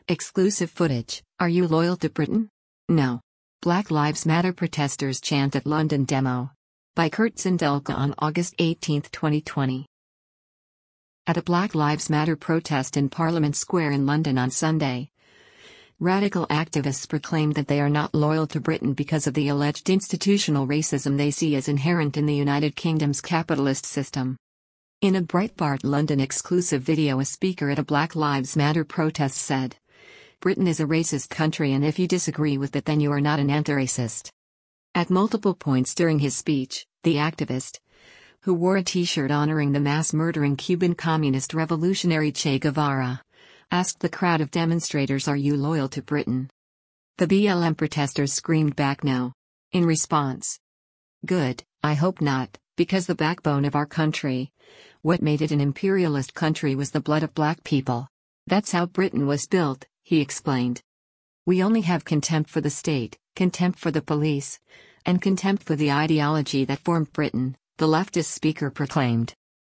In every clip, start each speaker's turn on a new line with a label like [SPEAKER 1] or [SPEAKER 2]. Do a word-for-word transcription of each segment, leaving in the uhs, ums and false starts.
[SPEAKER 1] Exclusive footage. Are you loyal to Britain? No. Black Lives Matter protesters chant at London demo. By Kurt Zindelka on August eighteenth, twenty twenty. At a Black Lives Matter protest in Parliament Square in London on Sunday, radical activists proclaimed that they are not loyal to Britain because of the alleged institutional racism they see as inherent in the United Kingdom's capitalist system. In a Breitbart London exclusive video, a speaker at a Black Lives Matter protest said, "Britain is a racist country, and if you disagree with it, then you are not an anti-racist." At multiple points during his speech, the activist, who wore a t-shirt honoring the mass-murdering Cuban communist revolutionary Che Guevara, asked the crowd of demonstrators, "Are you loyal to Britain?" The B L M protesters screamed back, "No." In response, "Good, I hope not, because the backbone of our country, what made it an imperialist country, was the blood of black people. That's how Britain was built," he explained. "We only have contempt for the state, contempt for the police, and contempt for the ideology that formed Britain," the leftist speaker proclaimed.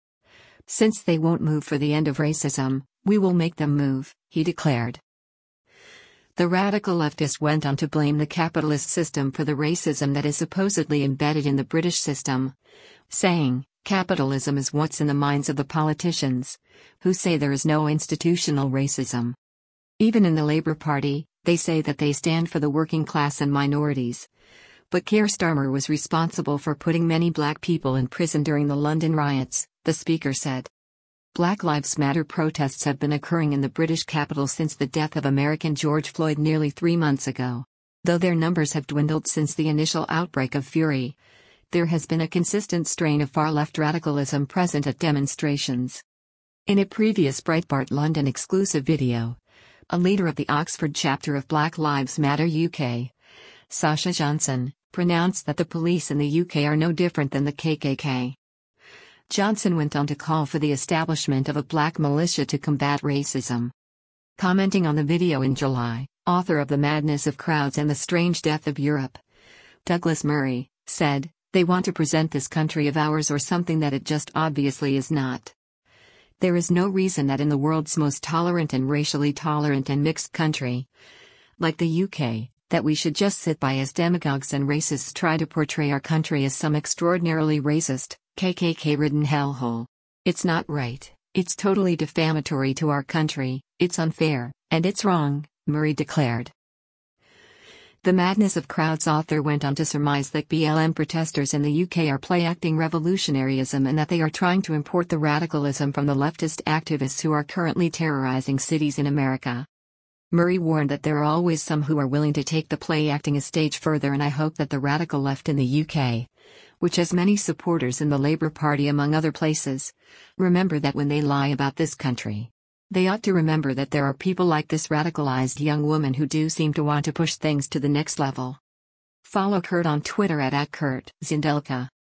[SPEAKER 1] "Since they won't move for the end of racism, we will make them move," he declared. The radical leftist went on to blame the capitalist system for the racism that is supposedly embedded in the British system, saying, "Capitalism is what's in the minds of the politicians, who say there is no institutional racism." Even in the Labour Party, they say that they stand for the working class and minorities. But Keir Starmer was responsible for putting many black people in prison during the London riots, the speaker said. Black Lives Matter protests have been occurring in the British capital since the death of American George Floyd nearly three months ago. Though their numbers have dwindled since the initial outbreak of fury, there has been a consistent strain of far-left radicalism present at demonstrations. In a previous Breitbart London exclusive video, a leader of the Oxford chapter of Black Lives Matter U K, Sasha Johnson, pronounced that the police in the U K are no different than the K K K. Johnson went on to call for the establishment of a black militia to combat racism. Commenting on the video in July, author of The Madness of Crowds and the Strange Death of Europe, Douglas Murray, said, "They want to present this country of ours or something that it just obviously is not. There is no reason that in the world's most tolerant and racially tolerant and mixed country, like the U K, that we should just sit by as demagogues and racists try to portray our country as some extraordinarily racist, K K K-ridden hellhole. It's not right, it's totally defamatory to our country, it's unfair, and it's wrong," Murray declared. The Madness of Crowds author went on to surmise that B L M protesters in the U K are play-acting revolutionaryism and that they are trying to import the radicalism from the leftist activists who are currently terrorizing cities in America. Murray warned that there are always some who are willing to take the play-acting a stage further, and "I hope that the radical left in the U K, which has many supporters in the Labour Party among other places, remember that when they lie about this country, they ought to remember that there are people like this radicalized young woman who do seem to want to push things to the next level." Follow Kurt on Twitter at, at Kurt Zindelka.